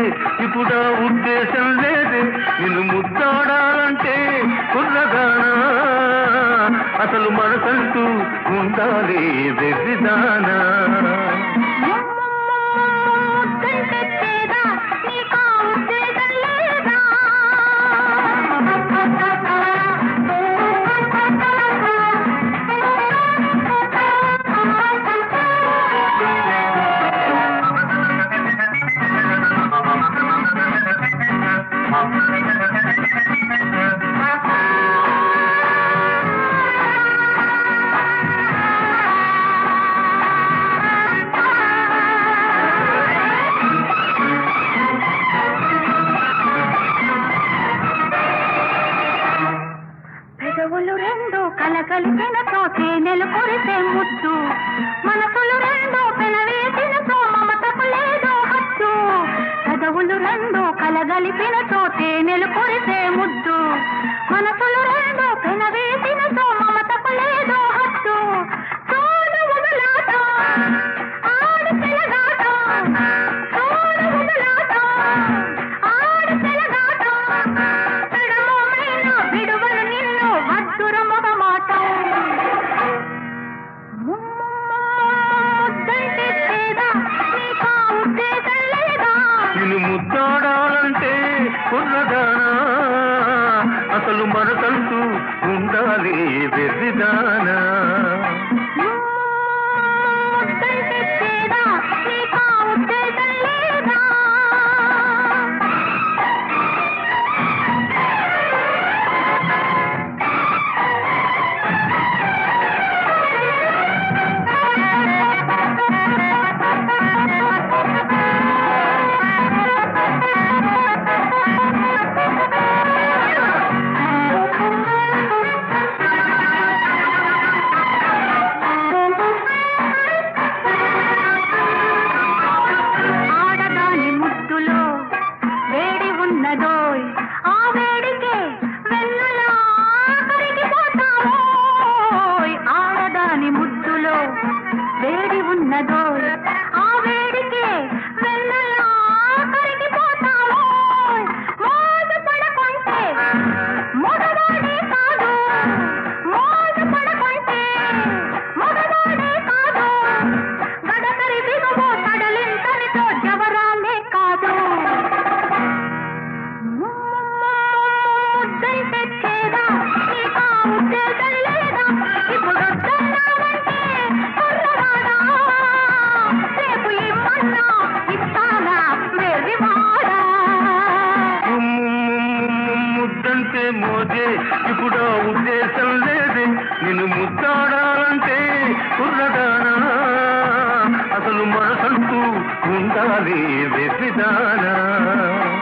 ఇప్పుడు ఆ ఉద్దేశం లేదే. నిన్ను ముద్దాడాలంటే కుర్రదానా, అసలు మనసంటూ ఉండాలి వెర్రిదానా. పెదవులు రెండు కలకలిసిన తోటే నెలు కొరిసే ముద్దు, మనసులు రెండు పెనవేసిన తో మమతకు లేదో హద్దు. పెదవులు రెండు కలగలిపిన తోటే నెలు కొరిసే ముద్దు, మనసులు రెండు పెనవేసిన తో మమతకు లేదో హద్దు. తోడు వదలాట ఆడు తెలగాట, తోడు వదలాట ఆడు తెలగాట. పెడమోమైన విడువను నిన్ను వద్దుర మొగమాట. ముద్దంటే చేదా నీకా ఉద్దేశం లేదా. నిన్ను ముద్దాడాలంటే కుర్రదానా, అసలు మనసంటూ ఉండాలి వెర్రిదానా. ముద్దంటే చేదా నీకా ఉద్దేశం లేదా. ఆడదాని ముద్దులో వేడి ఉన్నదోయ్, ఆ వేడికే వెన్నులా కరిగిపోతావోయ్. ఆడదాని ముద్దులో వేడి ఉన్నదోయ్, ఆ వేడికే వెన్నులా కరిగిపోతావోయ్. మోజు పడకుంటే మగవాడే కాదు, మోజు పడకుంటే మగవాడే కాదు. గడకరి బిగువో తడలింతనితో జవరాలే కాదు. ముద్దంటే చేదా నీకా ఉద్దేశం లేదా. ఇప్పుడు వద్దన్నావంటే కుర్రవాడా, రేపు ఇమ్మన్నా ఇస్తాగా వెర్రివాడా. ముద్దంటే మోజే, ఇప్పుడు ఆ ఉద్దేశం లేదే. నిన్ను ముద్దాడాలంటే కుర్రదానా, అసలు మనసంటూ ఉండాలి వెర్రిదానా.